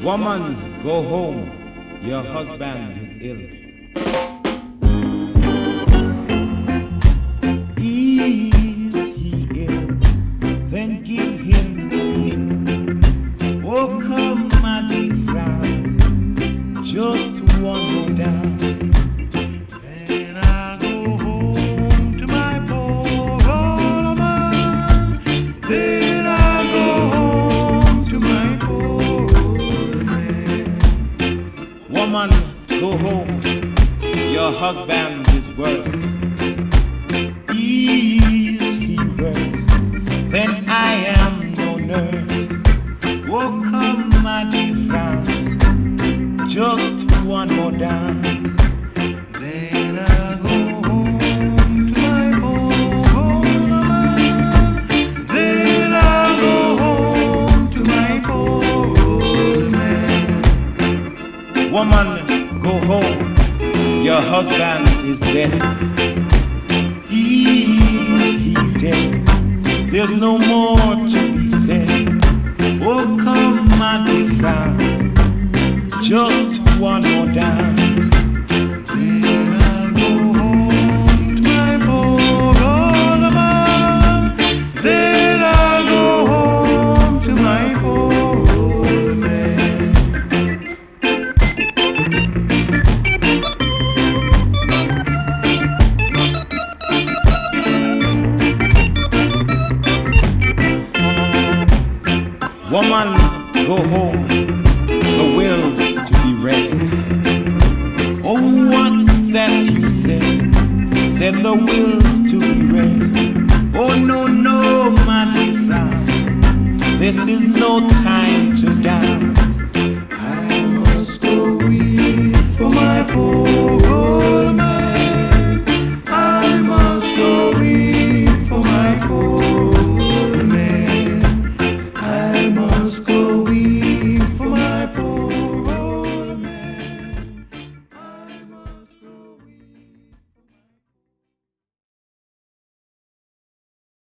Woman, go home, your husband is ill. Is he ill? Then give him the hint. Oh, come, my dear friend, just one more down. Then I'll go home to my poor old man. Then I'll go home to my poor old man. Woman, go home, your husband is worse. Is he worse? Then I am no nurse. Oh, come, my dear friends, just one more dance. Then I'll go home to my poor old man. Then I'll go home to my poor old man. Woman, go home, your husband is dead. Is he dead? There's no more to be said. Oh, come, my dear friends, just one more dance. Then I'll go home to my poor old man. Then I'll go home to my poor old man. Woman, go home, the will's to be read. Oh, what's that you said? Said the will's to be read. Oh, no, no, my dear friends, this is no time to